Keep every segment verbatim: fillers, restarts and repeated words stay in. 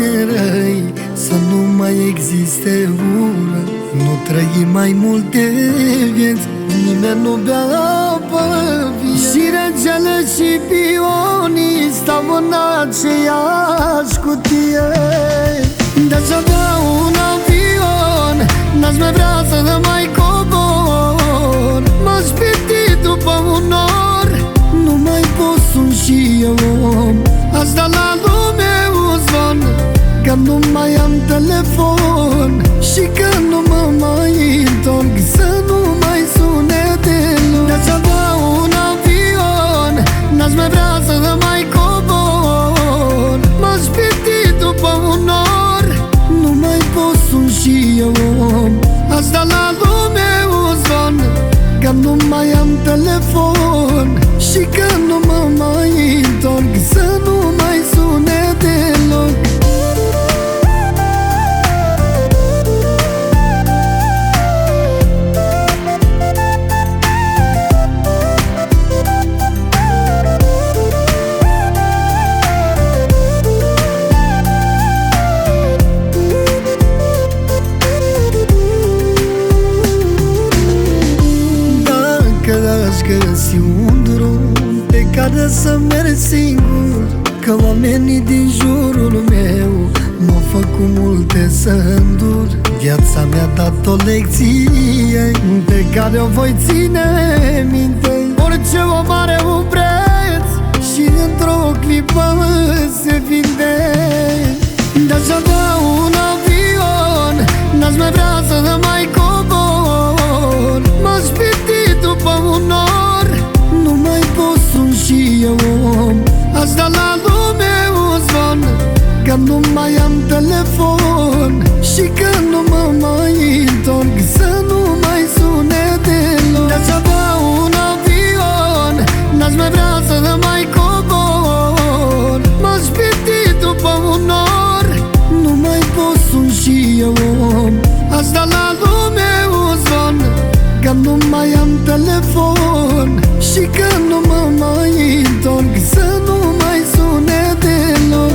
răi, să nu mai existe ură. Nu trăi mai multe vieți, nimeni nu bea apă vie. Și regele și pionii stau în aceeași cutie. De-aș avea un avion, n-aș mai vrea să mai cobor. M-aș piti după un nor, nu mai pot, sunt și eu om. Aș da la lume un zvon, că nu mai am telefon și că nu mă mai întorc, să nu mai sune deloc. De-aș avea un avion, n-aș mai vrea să mai cobor. M-aș piti după un nor, nu mai pot, sunt și eu om. Aș da la lume un zvon, că nu mai am telefon și că nu mă mai întorc, să nu mai sune deloc. Găsi un drum pe care să merg singur, că oamenii din jurul meu m-au făcut multe să îndur. Viața mi-a dat o lecție pe care o voi ține minte. Orice om are un preț și într-o clipă se vinde. De-aș avea un avion, n-aș mai vrea să mai cobor. M-aș piti după un nor, nu mai pot, sunt și eu om. Aș da la lume un zvon, că nu mai am telefon și că nu mă mai întorc, să nu mai sune deloc. De-aș avea un avion, n-aș mai vrea să mai cobor. M-aș piti după un nor, nu mai pot, sunt și eu om. Aș da la lume un zvon, că nu mai am telefon și că nu mă mai întorc, să nu mai sune deloc.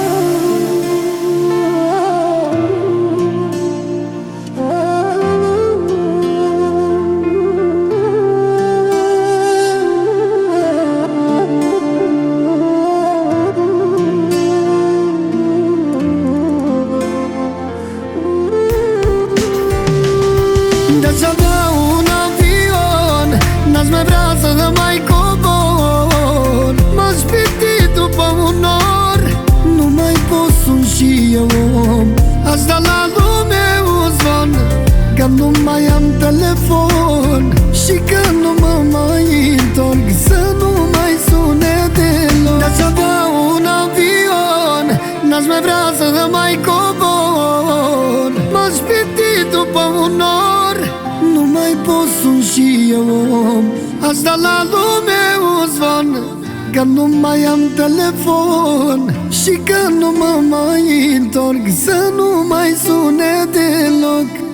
De-aș avea un avion, n-aș mai vrea să mai cobor. M-aș piti după un nor, nu mai pot, sunt și eu om. Aș da la lume un zvon, că nu mai am telefon și că nu mă mai întorc, să nu mai sune deloc. De-aș avea un avion, n-aș mai vrea să mai cobor. M-aș piti după un nor, nu mai pot, sunt și eu om. Aș da la lume un zvon, că nu mai am telefon și că nu mă mai întorc, să nu mai sune deloc.